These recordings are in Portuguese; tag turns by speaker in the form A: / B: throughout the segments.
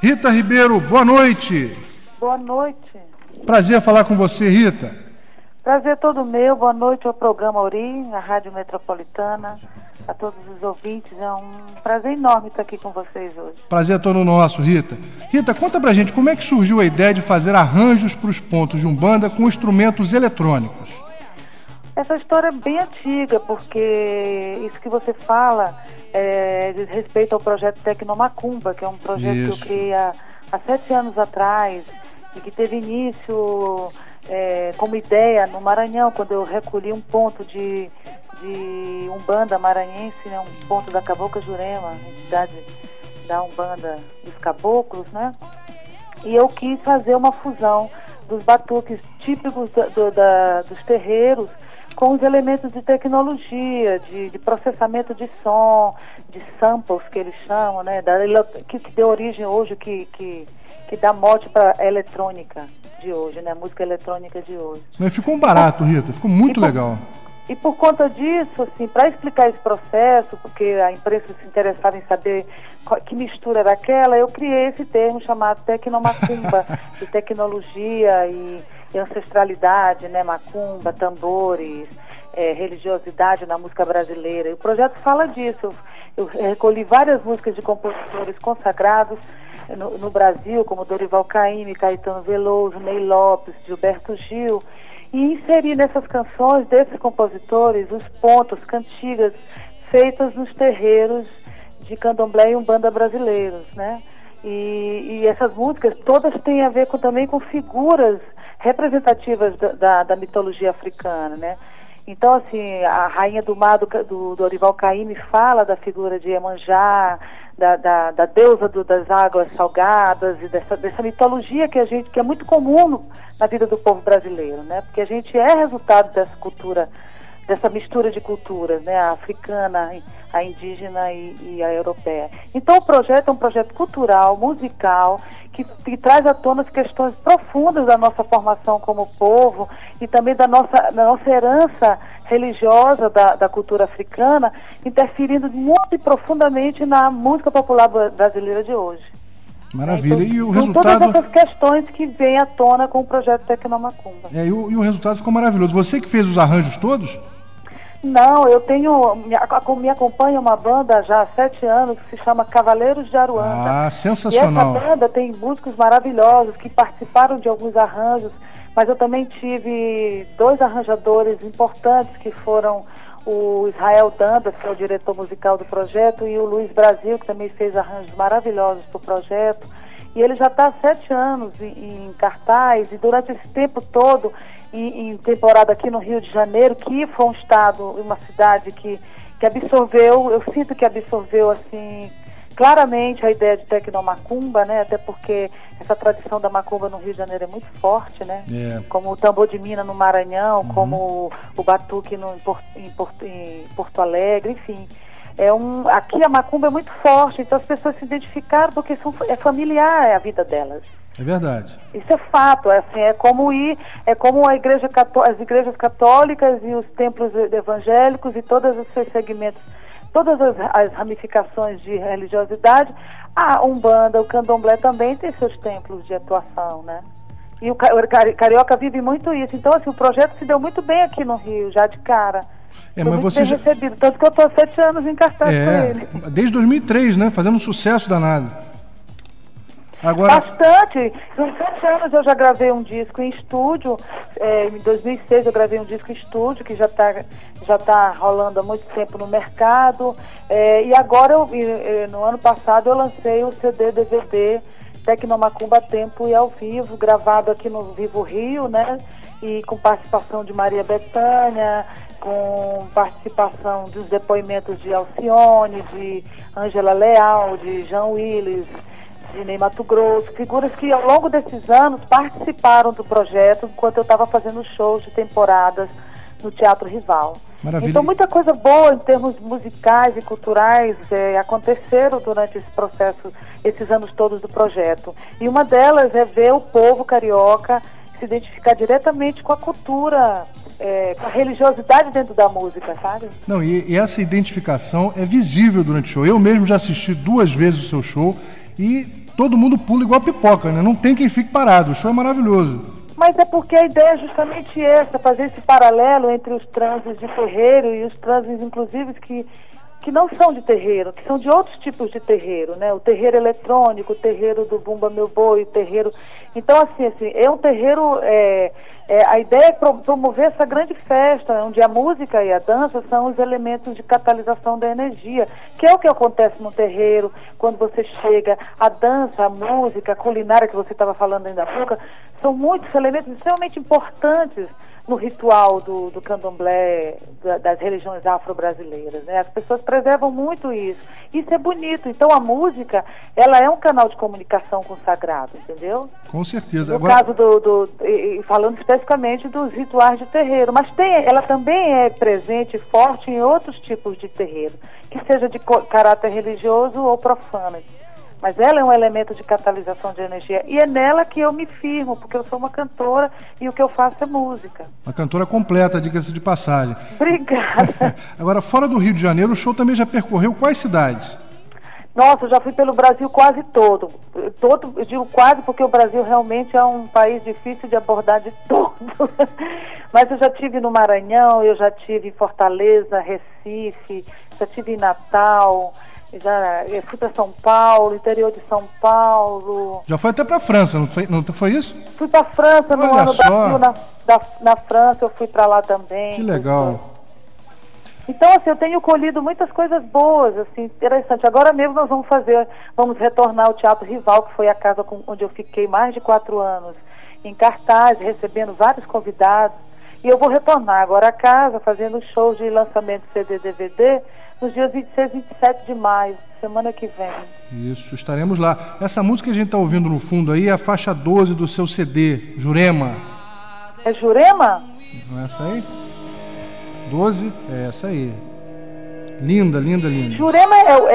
A: Rita Ribeiro, boa noite.
B: Boa noite.
A: Prazer falar com você, Rita.
B: Prazer todo meu. Boa noite ao programa Ori, a Rádio Metropolitana, a todos os ouvintes. É um prazer enorme estar aqui com vocês hoje.
A: Prazer é todo nosso, Rita. Rita, conta pra gente como é que surgiu a ideia de fazer arranjos para os pontos de Umbanda com instrumentos eletrônicos.
B: Essa história é bem antiga, porque isso que você fala diz respeito ao projeto Tecnomacumba, que é um projeto que eu criei há 7 anos atrás e que teve início como ideia no Maranhão, quando eu recolhi um ponto de Umbanda maranhense, né, um ponto da Cabocla Jurema, entidade da Umbanda dos Caboclos, né? E eu quis fazer uma fusão dos batuques típicos dos terreiros com os elementos de tecnologia, de processamento de som, de samples que eles chamam, né? Que deu origem hoje, que dá mote para a eletrônica de hoje, né? A música eletrônica de hoje.
A: Mas ficou um barato, Rita, ficou muito legal.
B: E por conta disso, assim, para explicar esse processo, porque a imprensa se interessava em saber que mistura era aquela, eu criei esse termo chamado Tecnomacumba, de tecnologia e ancestralidade, né? Macumba, tambores, religiosidade na música brasileira. E o projeto fala disso. Eu recolhi várias músicas de compositores consagrados no Brasil, como Dorival Caymmi, Caetano Veloso, Ney Lopes, Gilberto Gil, e inseri nessas canções desses compositores os pontos, cantigas feitas nos terreiros de candomblé e umbanda brasileiros, né? E essas músicas todas têm a ver também com figuras representativas da mitologia africana, né? Então, assim, a Rainha do Mar do Dorival Caymmi fala da figura de Iemanjá, da deusa das águas salgadas e dessa mitologia que é muito comum na vida do povo brasileiro, né? Porque a gente é resultado dessa cultura, dessa mistura de culturas, né? A africana, a indígena e a europeia. Então o projeto é um projeto cultural, musical, que traz à tona as questões profundas da nossa formação como povo e também da nossa herança religiosa da cultura africana, interferindo muito e profundamente na música popular brasileira de hoje.
A: Maravilha.
B: Então,
A: e o
B: resultado... todas essas questões que vêm à tona com o projeto Tecnomacumba.
A: E o resultado ficou maravilhoso. Você que fez os arranjos todos?
B: Não, eu me acompanha uma banda já há 7 anos que se chama Cavaleiros de Aruanda.
A: Ah, sensacional.
B: E essa banda tem músicos maravilhosos que participaram de alguns arranjos, mas eu também tive 2 arranjadores importantes que foram o Israel Dantas, que é o diretor musical do projeto, e o Luiz Brasil, que também fez arranjos maravilhosos para o projeto. E ele já está há 7 anos em cartaz, e durante esse tempo todo, em temporada aqui no Rio de Janeiro, que foi um estado, uma cidade que absorveu, eu sinto que absorveu, assim, claramente a ideia de Tecnomacumba, né? Até porque essa tradição da macumba no Rio de Janeiro é muito forte, né? Como o tambor de Minas no Maranhão, como o batuque em Porto Alegre, enfim. Aqui a macumba é muito forte, então as pessoas se identificaram porque é familiar a vida delas.
A: É verdade.
B: Isso é fato, é como as igrejas católicas e os templos evangélicos e todos os seus segmentos, todas as ramificações de religiosidade. A Umbanda, o Candomblé também tem seus templos de atuação, né? E o Carioca vive muito isso. Então, assim, o projeto se deu muito bem aqui no Rio, já de cara. Foi
A: mas
B: muito
A: você
B: bem recebido, tanto que eu estou há 7 anos em cartaz com ele.
A: Desde 2003, né? Fazendo um sucesso danado. Agora...
B: Bastante. Nos 7 anos eu já gravei um disco em estúdio. Em 2006 eu gravei um disco em estúdio, que já tá rolando há muito tempo no mercado. E agora, no ano passado, eu lancei o CD-DVD Tecnomacumba Tempo e ao Vivo, gravado aqui no Vivo Rio, né? E com participação de Maria Bethânia, com participação dos depoimentos de Alcione, de Ângela Leal, de Jean Willis, de Ney Mato Grosso, figuras que ao longo desses anos participaram do projeto enquanto eu estava fazendo shows de temporadas no Teatro Rival.
A: Maravilha.
B: Então muita coisa boa em termos musicais e culturais aconteceram durante esse processo, esses anos todos do projeto. E uma delas é ver o povo carioca se identificar diretamente com a cultura, com a religiosidade dentro da música, sabe?
A: Não, e essa identificação é visível durante o show. Eu mesmo já assisti 2 vezes o seu show e todo mundo pula igual pipoca, né? Não tem quem fique parado, o show é maravilhoso.
B: Mas é porque a ideia é justamente essa, fazer esse paralelo entre os transes de terreiro e os transes, inclusive, que não são de terreiro, que são de outros tipos de terreiro, né? O terreiro eletrônico, o terreiro do Bumba Meu Boi, o terreiro... Então, assim, é um terreiro... a ideia é promover essa grande festa, onde a música e a dança são os elementos de catalisação da energia, que é o que acontece no terreiro, quando você chega, a dança, a música, a culinária que você estava falando ainda há pouco, são muitos elementos extremamente importantes no ritual do candomblé, das religiões afro-brasileiras, né? As pessoas preservam muito isso. Isso é bonito. Então a música, ela é um canal de comunicação com o sagrado, entendeu?
A: Com certeza.
B: No caso falando especificamente dos rituais de terreiro, mas ela também é presente e forte em outros tipos de terreiro, que seja de caráter religioso ou profano. Mas ela é um elemento de catalisação de energia. E é nela que eu me firmo, porque eu sou uma cantora e o que eu faço é música.
A: Uma cantora completa, diga-se de passagem.
B: Obrigada.
A: Agora, fora do Rio de Janeiro, o show também já percorreu quais cidades?
B: Nossa, eu já fui pelo Brasil quase todo. Eu digo quase porque o Brasil realmente é um país difícil de abordar de todo. Mas eu já estive no Maranhão, eu já estive em Fortaleza, Recife, já estive em Natal... Eu fui para São Paulo, interior de São Paulo.
A: Já foi até para a França, não foi isso?
B: Fui para a França, no ano na França, eu fui para lá também.
A: Que legal.
B: Então, assim, eu tenho colhido muitas coisas boas, assim, interessante. Agora mesmo nós vamos retornar ao Teatro Rival, que foi a casa onde eu fiquei mais de 4 anos, em cartaz, recebendo vários convidados. E eu vou retornar agora a casa, fazendo shows de lançamento CD, DVD, nos dias 26 e 27 de maio, semana que vem.
A: Isso, estaremos lá. Essa música que a gente está ouvindo no fundo aí é a faixa 12 do seu CD, Jurema.
B: É Jurema?
A: Não é essa aí? 12? É essa aí. Linda, linda, linda.
B: Jurema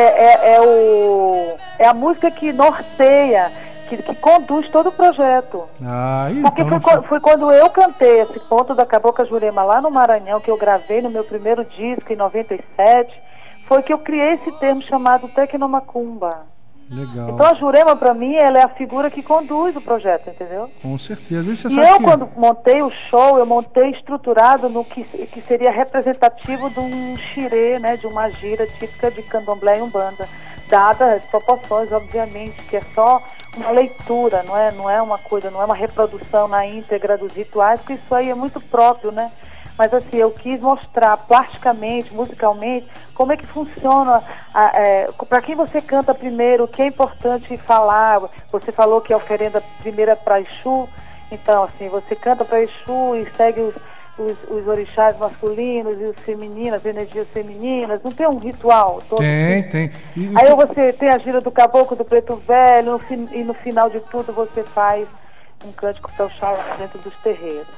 B: é a música que norteia, que conduz todo o projeto. Porque
A: então
B: foi quando eu cantei esse Ponto da Cabocla Jurema lá no Maranhão, que eu gravei no meu primeiro disco em 97, foi que eu criei esse termo chamado Tecnomacumba.
A: Legal.
B: Então a Jurema, para mim, ela é a figura que conduz o projeto, entendeu?
A: Com certeza.
B: Quando montei o show, eu montei estruturado no que seria representativo de um xirê, né, de uma gira típica de candomblé e umbanda, dadas as proporções, obviamente, que é só uma leitura, não é uma coisa, não é uma reprodução na íntegra dos rituais, porque isso aí é muito próprio, né? Mas assim, eu quis mostrar plasticamente, musicalmente, como é que funciona, para quem você canta primeiro, o que é importante falar. Você falou que a oferenda primeira é para Exu, então assim, você canta para Exu e segue os orixás masculinos e os femininos, as energias femininas, não tem um ritual todo?
A: Tem.
B: Aí você tem a gira do caboclo, do preto velho, e no final de tudo você faz um cântico para o Oxalá dentro dos terreiros.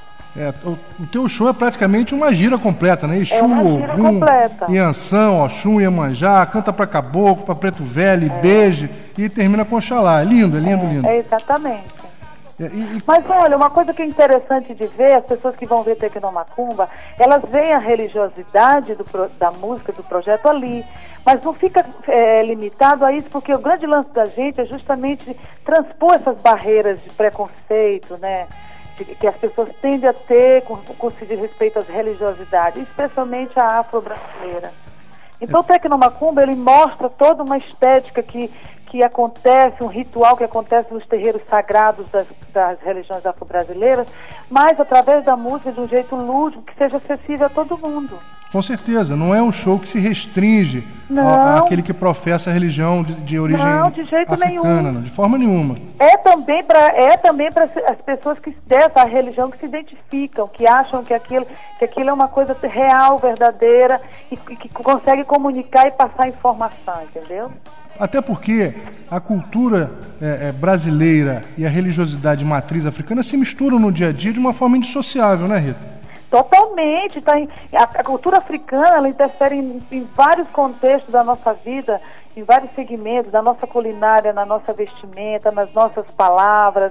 A: O teu show é praticamente uma gira completa, né? Exu,
B: Ogum,
A: Iansã, Oxum, Iemanjá, canta para caboclo, para preto velho, beije e termina com Oxalá. É lindo.
B: Exatamente. Mas olha, uma coisa que é interessante de ver, as pessoas que vão ver Tecnomacumba, elas veem a religiosidade da música, do projeto ali, mas não fica limitado a isso, porque o grande lance da gente é justamente transpor essas barreiras de preconceito, né, que as pessoas tendem a ter com se diz respeito às religiosidades, especialmente a afro-brasileira. Então o Tecnomacumba, ele mostra toda uma estética que acontece, um ritual que acontece nos terreiros sagrados das religiões afro-brasileiras, mas através da música de um jeito lúdico, que seja acessível a todo mundo.
A: Com certeza, não é um show que se restringe àquele que professa a religião de origem
B: de jeito
A: africana,
B: nenhum.
A: Não, de forma nenhuma.
B: É também para as pessoas dessa religião que se identificam, que acham que aquilo é uma coisa real, verdadeira, e que consegue comunicar e passar informação, entendeu?
A: Até porque a cultura brasileira e a religiosidade matriz africana se misturam no dia a dia de uma forma indissociável, né, Rita?
B: Totalmente. A cultura africana, ela interfere em vários contextos da nossa vida, em vários segmentos, da nossa culinária, na nossa vestimenta, nas nossas palavras,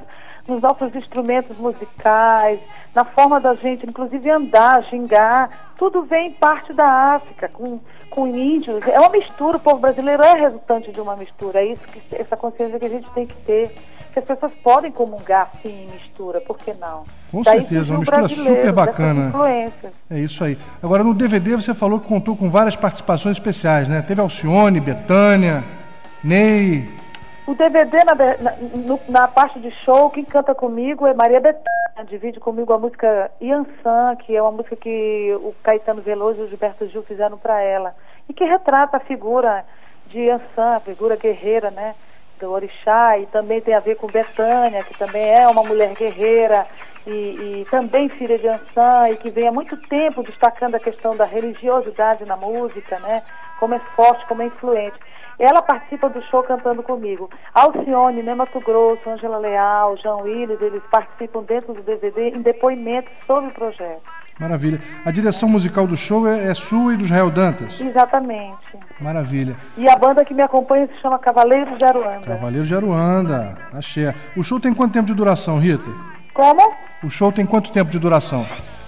B: nos nossos instrumentos musicais, na forma da gente, inclusive andar, gingar, tudo vem parte da África, com índios. É uma mistura, o povo brasileiro é resultante de uma mistura, é isso essa consciência que a gente tem que ter, que as pessoas podem comungar sim em mistura, por que não?
A: Com certeza, uma mistura super bacana.
B: É
A: isso aí. Agora, no DVD você falou que contou com várias participações especiais, né? Teve Alcione, Bethânia, Ney.
B: O DVD, na parte de show, quem canta comigo é Maria Bethânia, divide comigo a música Iansã, que é uma música que o Caetano Veloso e o Gilberto Gil fizeram para ela, e que retrata a figura de Iansã, a figura guerreira, né, do orixá, e também tem a ver com Bethânia, que também é uma mulher guerreira, e também filha de Iansã, e que vem há muito tempo destacando a questão da religiosidade na música, né, como é forte, como é influente. Ela participa do show cantando comigo. Alcione, Ney Matogrosso, Ângela Leal, João Willis, eles participam dentro do DVD em depoimentos sobre o projeto.
A: Maravilha. A direção musical do show é sua e do Israel Dantas?
B: Exatamente.
A: Maravilha.
B: E a banda que me acompanha se chama Cavaleiros de Aruanda.
A: Cavaleiros de Aruanda, axé. O show tem quanto tempo de duração, Rita?
B: Como?
A: O show tem quanto tempo de duração?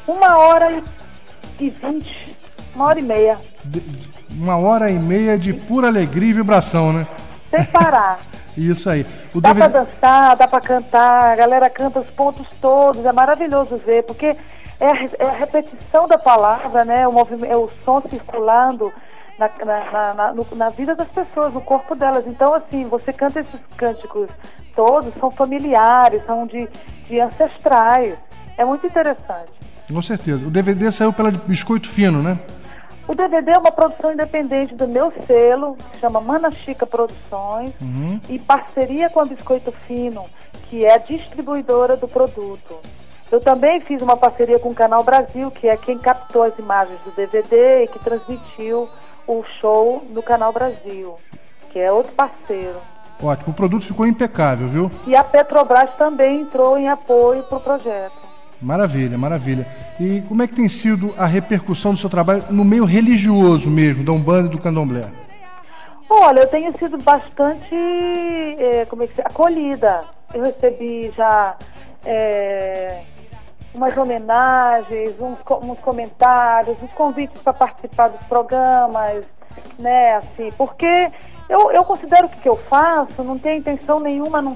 B: 1h20, 1h30.
A: 1h30 de pura alegria e vibração, né?
B: Sem parar.
A: Isso aí.
B: Dá pra dançar, dá pra cantar, a galera canta os pontos todos, é maravilhoso ver, porque é a repetição da palavra, né? É o som circulando na vida das pessoas, no corpo delas. Então, assim, você canta esses cânticos todos, são familiares, são de ancestrais. É muito interessante.
A: Com certeza. O DVD saiu pela Biscoito Fino, né?
B: O DVD é uma produção independente do meu selo, que chama Mana Chica Produções, e parceria com a Biscoito Fino, que é a distribuidora do produto. Eu também fiz uma parceria com o Canal Brasil, que é quem captou as imagens do DVD e que transmitiu o show no Canal Brasil, que é outro parceiro.
A: Ótimo, o produto ficou impecável, viu?
B: E a Petrobras também entrou em apoio para o projeto.
A: Maravilha, maravilha. E como é que tem sido a repercussão do seu trabalho no meio religioso mesmo, da Umbanda e do Candomblé?
B: Olha, eu tenho sido bastante acolhida. Eu recebi já umas homenagens, uns comentários, uns convites para participar dos programas, né, assim, porque eu considero que o que eu faço não tem intenção nenhuma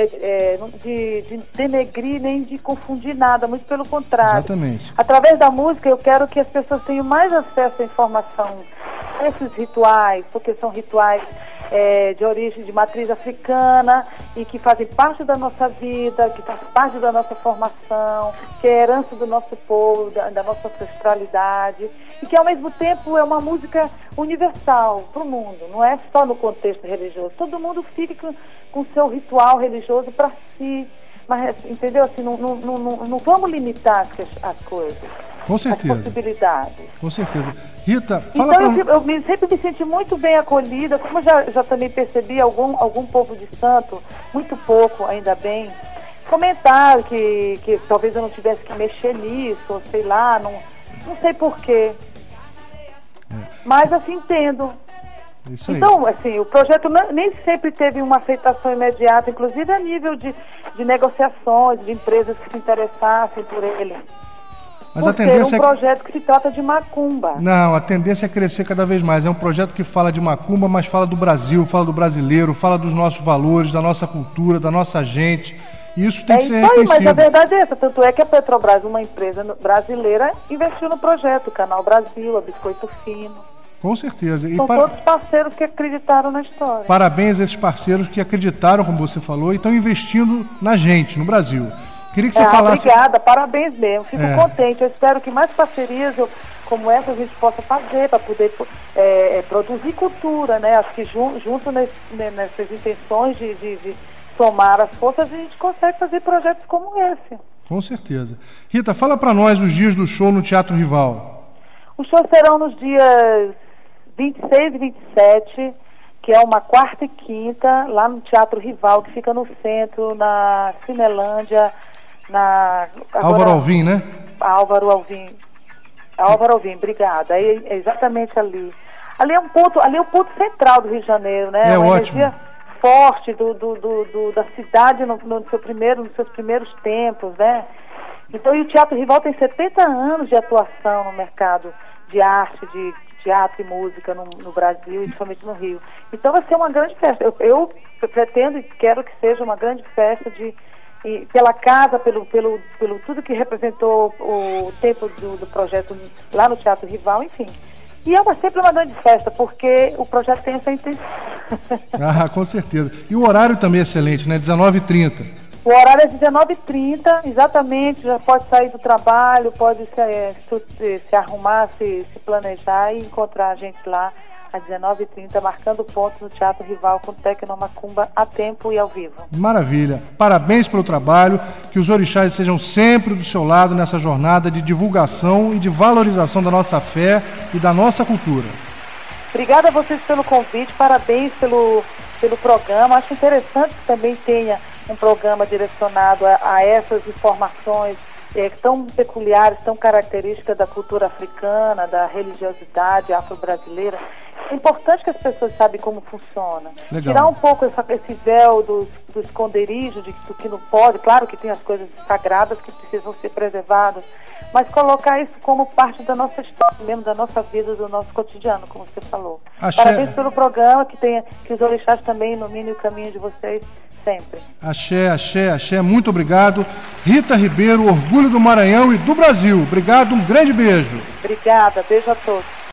B: de denegrir nem de confundir nada, muito pelo contrário.
A: Exatamente.
B: Através da música eu quero que as pessoas tenham mais acesso à informação, a esses rituais, porque são rituais de origem, de matriz africana e que fazem parte da nossa vida, que faz parte da nossa formação, que é herança do nosso povo, da nossa ancestralidade, e que ao mesmo tempo é uma música universal para o mundo, não é só no contexto religioso. Todo mundo fica com seu ritual religioso para si, mas, entendeu? Assim, não vamos limitar as coisas.
A: Com certeza.
B: As possibilidades.
A: Com certeza. Rita, fala
B: então eu sempre me senti muito bem acolhida, como eu já também percebi algum povo de santo, muito pouco, ainda bem, comentar que talvez eu não tivesse que mexer nisso, ou sei lá, não sei porquê. Mas assim, entendo.
A: Isso aí.
B: Então, assim, o projeto nem sempre teve uma aceitação imediata, inclusive a nível de negociações, de empresas que se interessassem por ele.
A: Mas a tendência
B: é um projeto que se trata de macumba.
A: Não, a tendência é crescer cada vez mais. É um projeto que fala de macumba, mas fala do Brasil, fala do brasileiro, fala dos nossos valores, da nossa cultura, da nossa gente. E isso tem que ser reconhecido.
B: Mas a verdade é essa. Tanto é que a Petrobras, uma empresa brasileira, investiu no projeto. O Canal Brasil, a Biscoito Fino.
A: Com certeza.
B: São todos parceiros que acreditaram na história.
A: Parabéns a esses parceiros que acreditaram, como você falou, e estão investindo na gente, no Brasil. Queria que você falasse...
B: Obrigada, parabéns mesmo. Fico contente. Eu espero que mais parcerias como essa a gente possa fazer para poder produzir cultura, né? Acho que junto nessas intenções de somar as forças, a gente consegue fazer projetos como esse.
A: Com certeza. Rita, fala para nós os dias do show no Teatro Rival.
B: Os shows serão nos dias 26 e 27, que é uma quarta e quinta, lá no Teatro Rival, que fica no centro, na Cinelândia,
A: Álvaro Alvim, né?
B: Álvaro Alvim, obrigada. É exatamente ali. Ali é o ponto central do Rio de Janeiro, né?
A: É ótimo.
B: forte da cidade nos seus primeiros tempos, né? Então, e o Teatro Rival tem 70 anos de atuação no mercado de arte, de teatro e música no Brasil e principalmente no Rio. Então vai ser uma grande festa. Eu pretendo e quero que seja uma grande festa pela casa, pelo tudo que representou o tempo do projeto lá no Teatro Rival, enfim. E é sempre uma grande festa, porque o projeto tem essa intenção.
A: Ah, com certeza. E o horário também é excelente, né? 19h30.
B: O horário é 19h30, exatamente, já pode sair do trabalho, pode se arrumar, se planejar e encontrar a gente lá às 19h30, marcando pontos no Teatro Rival com Tecnomacumba a tempo e ao vivo.
A: Maravilha. Parabéns pelo trabalho, que os orixás sejam sempre do seu lado nessa jornada de divulgação e de valorização da nossa fé e da nossa cultura.
B: Obrigada a vocês pelo convite, parabéns pelo programa. Acho interessante que também tenha um programa direcionado a essas informações tão peculiares, tão características da cultura africana, da religiosidade afro-brasileira. É importante que as pessoas saibam como funciona.
A: Legal.
B: Tirar um pouco esse véu do esconderijo, do que não pode. Claro que tem as coisas sagradas que precisam ser preservadas, mas colocar isso como parte da nossa história, mesmo da nossa vida, do nosso cotidiano, como você falou.
A: Axé.
B: Parabéns pelo programa, que os orixás também iluminem o caminho de vocês sempre.
A: Axé, axé, axé, muito obrigado. Rita Ribeiro, orgulho do Maranhão e do Brasil. Obrigado, um grande beijo.
B: Obrigada, beijo a todos.